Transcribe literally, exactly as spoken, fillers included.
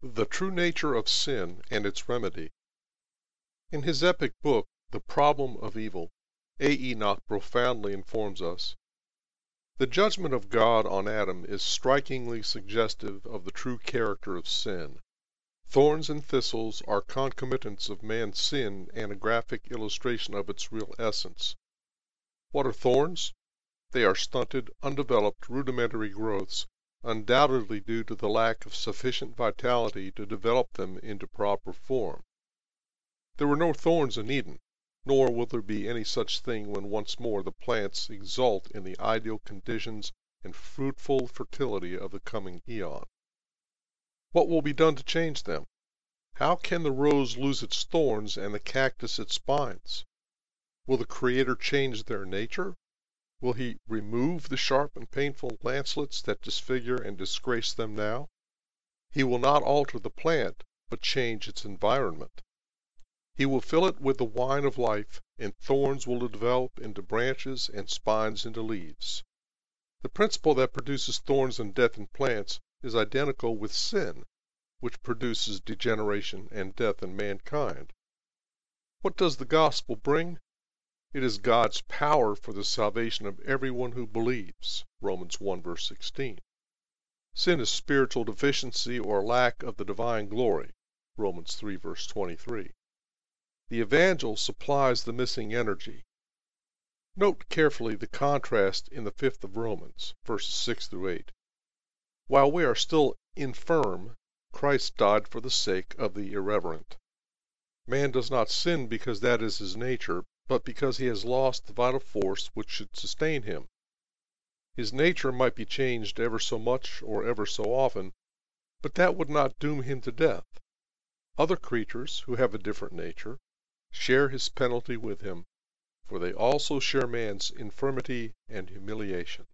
The True Nature of Sin and Its Remedy. In his epic book, The Problem of Evil, A. Enoch profoundly informs us: "The judgment of God on Adam is strikingly suggestive of the true character of sin. Thorns and thistles are concomitants of man's sin and a graphic illustration of its real essence. What are thorns? They are stunted, undeveloped, rudimentary growths, undoubtedly due to the lack of sufficient vitality to develop them into proper form. There were no thorns in Eden, nor will there be any such thing when once more the plants exult in the ideal conditions and fruitful fertility of the coming eon. What will be done to change them? How can the rose lose its thorns and the cactus its spines? Will the Creator change their nature? Will he remove the sharp and painful lancelets that disfigure and disgrace them now? He will not alter the plant, but change its environment. He will fill it with the wine of life, and thorns will develop into branches and spines into leaves. The principle that produces thorns and death in plants is identical with sin, which produces degeneration and death in mankind. What does the gospel bring? It is God's power for the salvation of everyone who believes. Romans one verse sixteen. Sin is spiritual deficiency or lack of the divine glory. Romans three verse twenty-three. The evangel supplies the missing energy. Note carefully the contrast in the fifth of Romans, verses six through eight. While we are still infirm, Christ died for the sake of the irreverent. Man does not sin because that is his nature, but because he has lost the vital force which should sustain him. His nature might be changed ever so much or ever so often, but that would not doom him to death. Other creatures, who have a different nature, share his penalty with him, for they also share man's infirmity and humiliation.